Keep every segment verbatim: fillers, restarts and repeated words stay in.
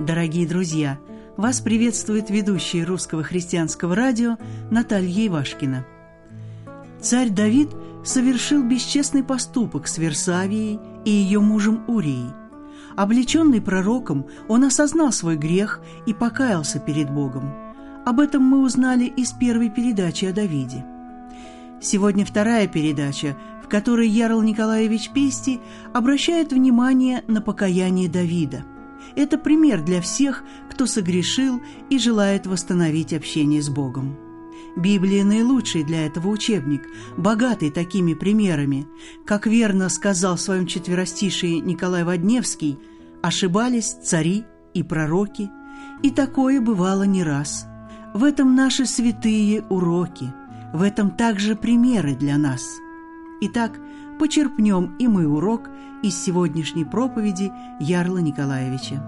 Дорогие друзья, вас приветствует ведущая Русского христианского радио Наталья Ивашкина. Царь Давид совершил бесчестный поступок с Версавией и ее мужем Урией. Облеченный пророком, он осознал свой грех и покаялся перед Богом. Об этом мы узнали из первой передачи о Давиде. Сегодня вторая передача, в которой Ярл Николаевич Пести обращает внимание на покаяние Давида. Это пример для всех, кто согрешил и желает восстановить общение с Богом. Библия наилучший для этого учебник, богатый такими примерами. Как верно сказал в своем четверостишии Николай Водневский, ошибались цари и пророки, и такое бывало не раз. В этом наши святые уроки, в этом также примеры для нас. Итак, почерпнем и мы урок из сегодняшней проповеди Ярла Николаевича.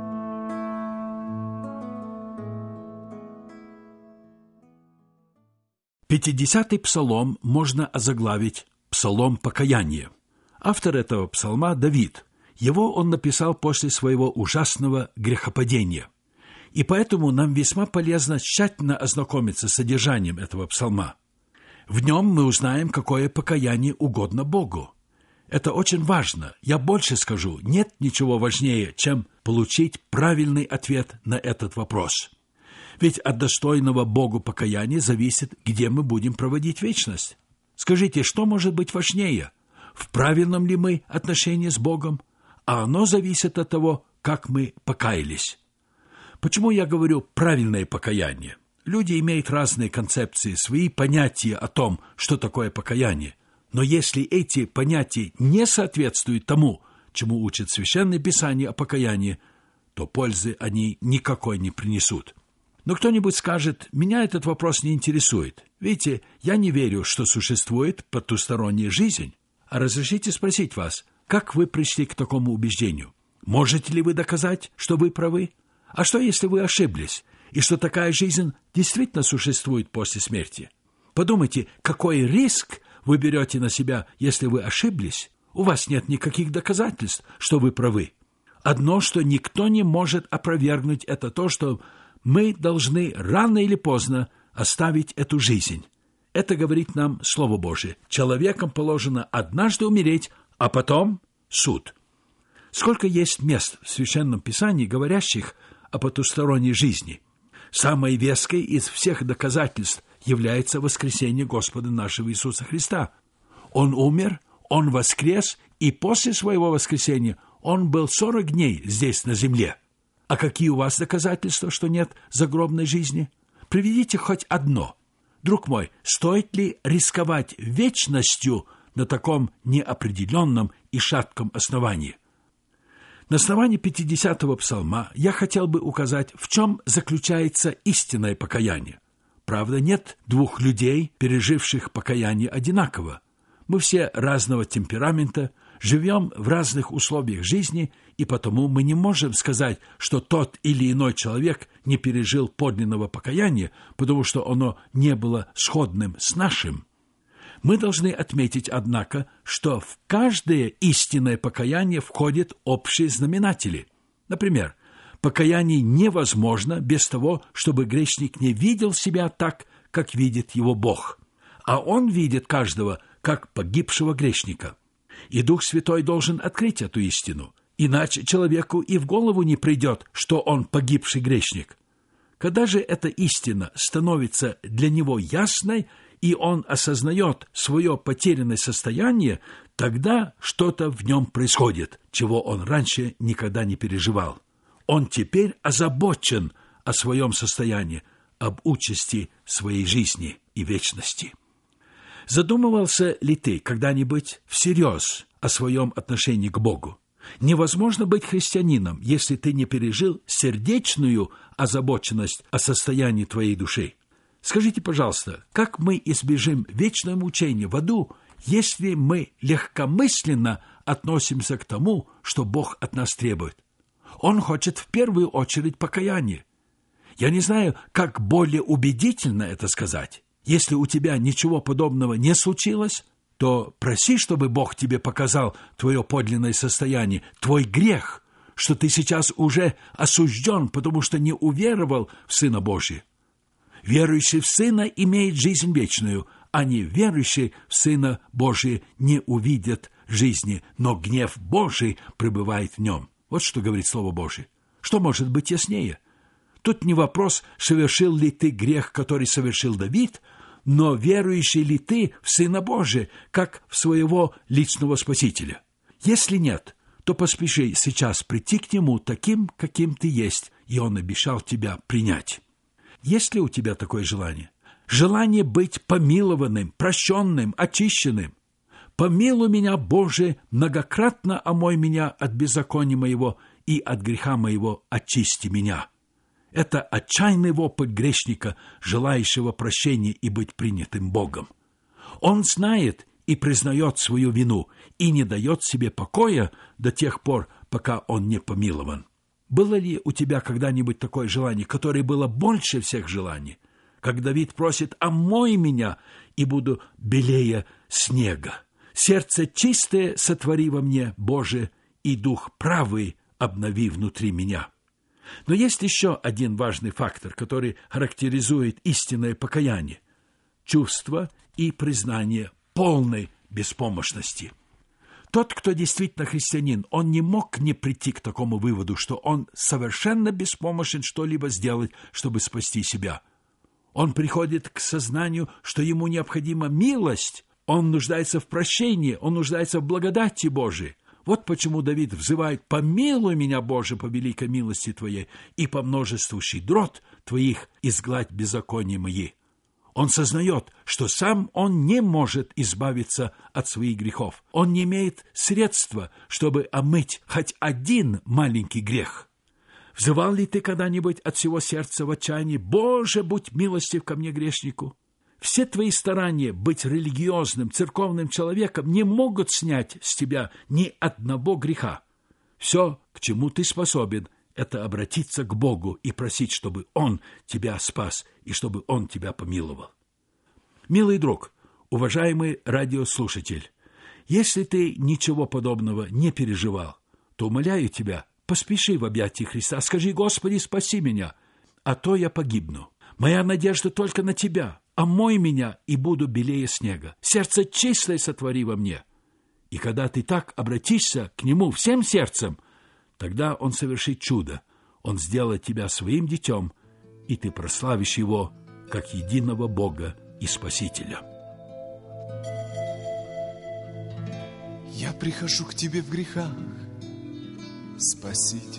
Пятидесятый псалом можно озаглавить «Псалом покаяния». Автор этого псалма – Давид. Его он написал после своего ужасного грехопадения. И поэтому нам весьма полезно тщательно ознакомиться с содержанием этого псалма. В нем мы узнаем, какое покаяние угодно Богу. Это очень важно. Я больше скажу, нет ничего важнее, чем получить правильный ответ на этот вопрос. Ведь от достойного Богу покаяния зависит, где мы будем проводить вечность. Скажите, что может быть важнее? В правильном ли мы отношении с Богом? А оно зависит от того, как мы покаялись. Почему я говорю «правильное покаяние»? Люди имеют разные концепции, свои понятия о том, что такое покаяние. Но если эти понятия не соответствуют тому, чему учит Священное Писание о покаянии, то пользы они никакой не принесут. Но кто-нибудь скажет, меня этот вопрос не интересует. Видите, я не верю, что существует потусторонняя жизнь. А разрешите спросить вас, как вы пришли к такому убеждению? Можете ли вы доказать, что вы правы? А что, если вы ошиблись, и что такая жизнь действительно существует после смерти? Подумайте, какой риск вы берете на себя, если вы ошиблись? У вас нет никаких доказательств, что вы правы. Одно, что никто не может опровергнуть, это то, что мы должны рано или поздно оставить эту жизнь. Это говорит нам Слово Божие. Человеком положено однажды умереть, а потом суд. Сколько есть мест в Священном Писании, говорящих о потусторонней жизни. Самой веской из всех доказательств является воскресение Господа нашего Иисуса Христа. Он умер, Он воскрес, и после своего воскресения Он был сорок дней здесь на земле. А какие у вас доказательства, что нет загробной жизни? Приведите хоть одно. Друг мой, стоит ли рисковать вечностью на таком неопределенном и шатком основании? На основании пятидесятого псалма я хотел бы указать, в чем заключается истинное покаяние. Правда, нет двух людей, переживших покаяние одинаково. Мы все разного темперамента, живем в разных условиях жизни, и потому мы не можем сказать, что тот или иной человек не пережил подлинного покаяния, потому что оно не было сходным с нашим. Мы должны отметить, однако, что в каждое истинное покаяние входят общие знаменатели. Например, покаяние невозможно без того, чтобы грешник не видел себя так, как видит его Бог, а Он видит каждого как погибшего грешника. И Дух Святой должен открыть эту истину, иначе человеку и в голову не придет, что он погибший грешник. Когда же эта истина становится для него ясной, и он осознает свое потерянное состояние, тогда что-то в нем происходит, чего он раньше никогда не переживал. Он теперь озабочен о своем состоянии, об участи своей жизни и вечности. Задумывался ли ты когда-нибудь всерьез о своем отношении к Богу? Невозможно быть христианином, если ты не пережил сердечную озабоченность о состоянии твоей души. Скажите, пожалуйста, как мы избежим вечного мучения в аду, если мы легкомысленно относимся к тому, что Бог от нас требует? Он хочет в первую очередь покаяния. Я не знаю, как более убедительно это сказать. Если у тебя ничего подобного не случилось, то проси, чтобы Бог тебе показал твое подлинное состояние, твой грех, что ты сейчас уже осужден, потому что не уверовал в Сына Божия. Верующий в Сына имеет жизнь вечную, а не верующий в Сына Божия не увидит жизни, но гнев Божий пребывает в нем. Вот что говорит Слово Божие. Что может быть яснее? Тут не вопрос, совершил ли ты грех, который совершил Давид, но верующий ли ты в Сына Божия, как в своего личного Спасителя? Если нет, то поспеши сейчас прийти к Нему таким, каким ты есть, и Он обещал тебя принять. Есть ли у тебя такое желание? Желание быть помилованным, прощенным, очищенным. «Помилуй меня, Боже, многократно омой меня от беззакония моего и от греха моего очисти меня». Это отчаянный вопль грешника, желающего прощения и быть принятым Богом. Он знает и признает свою вину и не дает себе покоя до тех пор, пока он не помилован. Было ли у тебя когда-нибудь такое желание, которое было больше всех желаний? Как Давид просит: «Омой меня, и буду белее снега. Сердце чистое сотвори во мне, Боже, и дух правый обнови внутри меня». Но есть еще один важный фактор, который характеризует истинное покаяние – чувство и признание полной беспомощности. Тот, кто действительно христианин, он не мог не прийти к такому выводу, что он совершенно беспомощен что-либо сделать, чтобы спасти себя. Он приходит к сознанию, что ему необходима милость, он нуждается в прощении, он нуждается в благодати Божией. Вот почему Давид взывает: «Помилуй меня, Боже, по великой милости Твоей, и по множеству щедрот Твоих изгладь беззакония мои». Он сознает, что сам он не может избавиться от своих грехов. Он не имеет средства, чтобы омыть хоть один маленький грех. Взывал ли ты когда-нибудь от всего сердца в отчаянии: «Боже, будь милостив ко мне, грешнику»? Все твои старания быть религиозным, церковным человеком не могут снять с тебя ни одного греха. Все, к чему ты способен, это обратиться к Богу и просить, чтобы Он тебя спас и чтобы Он тебя помиловал. Милый друг, уважаемый радиослушатель, если ты ничего подобного не переживал, то умоляю тебя, поспеши в объятия Христа, скажи: «Господи, спаси меня, а то я погибну. Моя надежда только на Тебя. Омой меня, и буду белее снега. Сердце чистое сотвори во мне». И когда ты так обратишься к Нему всем сердцем, тогда Он совершит чудо. Он сделает тебя своим детем, и ты прославишь Его как единого Бога и Спасителя. Я прихожу к Тебе в грехах, Спаситель.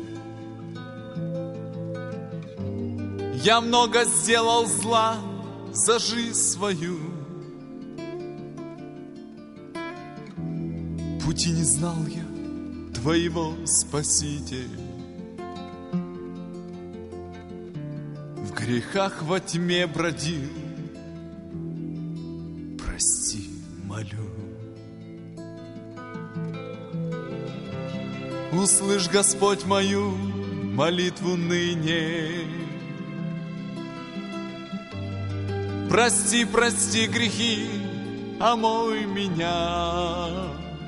Я много сделал зла за жизнь свою, пути не знал я Твоего, Спаситель. В грехах во тьме бродил, прости, молю. Услышь, Господь, мою молитву ныне. Прости, прости грехи, омой меня.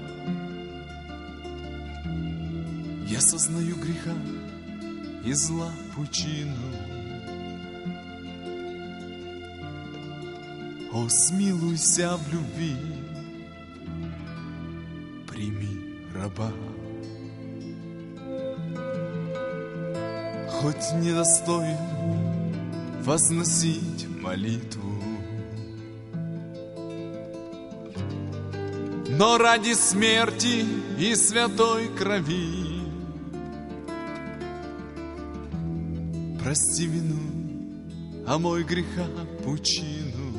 Я сознаю греха и зла пучину. О, смилуйся в любви, прими раба. Хоть недостоин возносить молитву, но ради смерти и святой крови прости вину, омой греха пучину.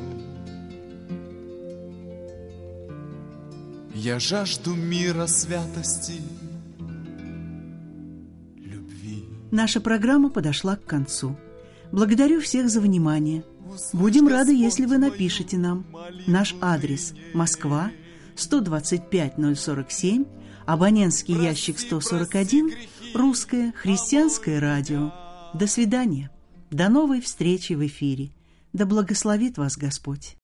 Я жажду мира, святости, любви. Наша программа подошла к концу. Благодарю всех за внимание. Будем рады, если вы напишете нам. Наш адрес: Москва, сто двадцать пять ноль сорок семь, абонентский ящик сто сорок один, Русское христианское радио. До свидания. До новой встречи в эфире. Да благословит вас Господь.